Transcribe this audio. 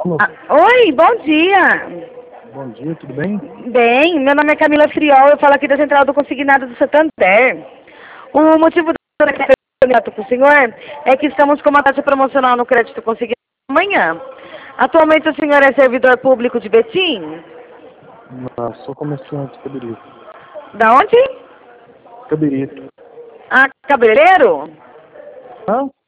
Alô? Oi, bom dia. Bom dia, tudo bem? Bem, meu nome é Camila Friol, eu falo aqui da Central do Consignado do Santander. O motivo do contato com o senhor é que estamos com uma taxa promocional no crédito consignado amanhã. Atualmente o senhor é servidor público de Betim? Não, sou comerciante cabeleireiro. Da onde? Cabeleireiro. Ah, cabeleireiro? Hã?